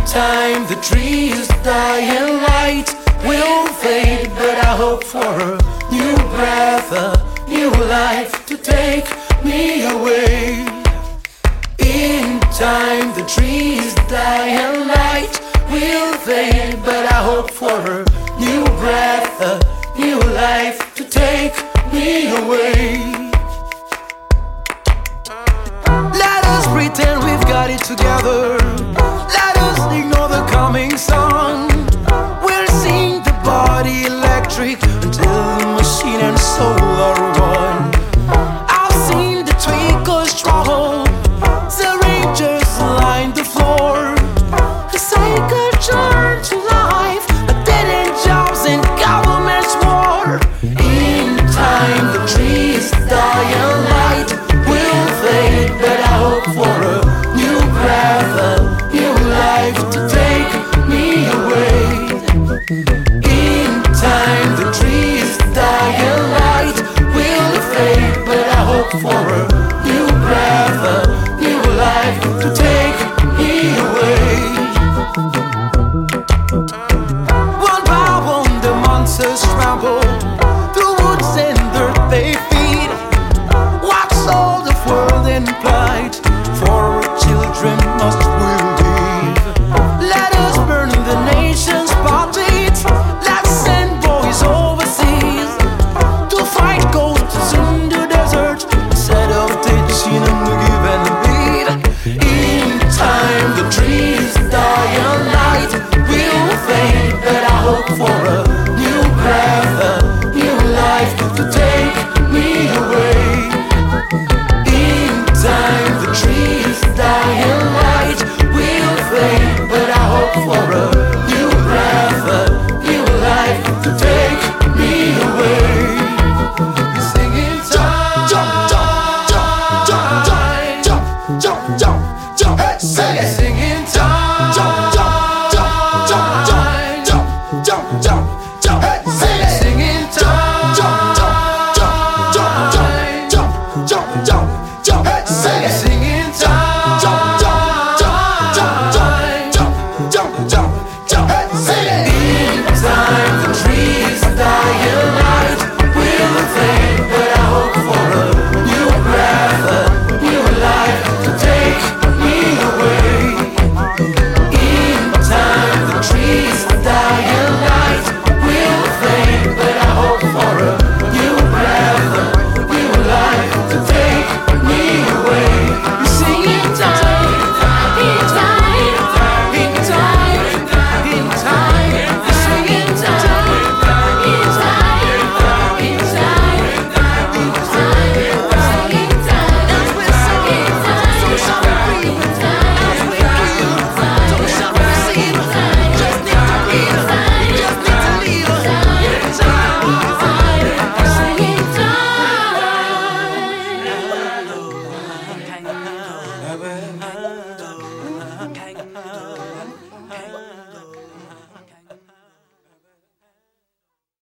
time the trees die and light will fade, but I hope for a new breath, a new life to take me away. In time the trees die and light will fade, but I hope for a new breath, a new life to take me away. Let us pretend we've got it together. Let us ignore the coming sun. We'll sing the body electric until the machine and soul are one.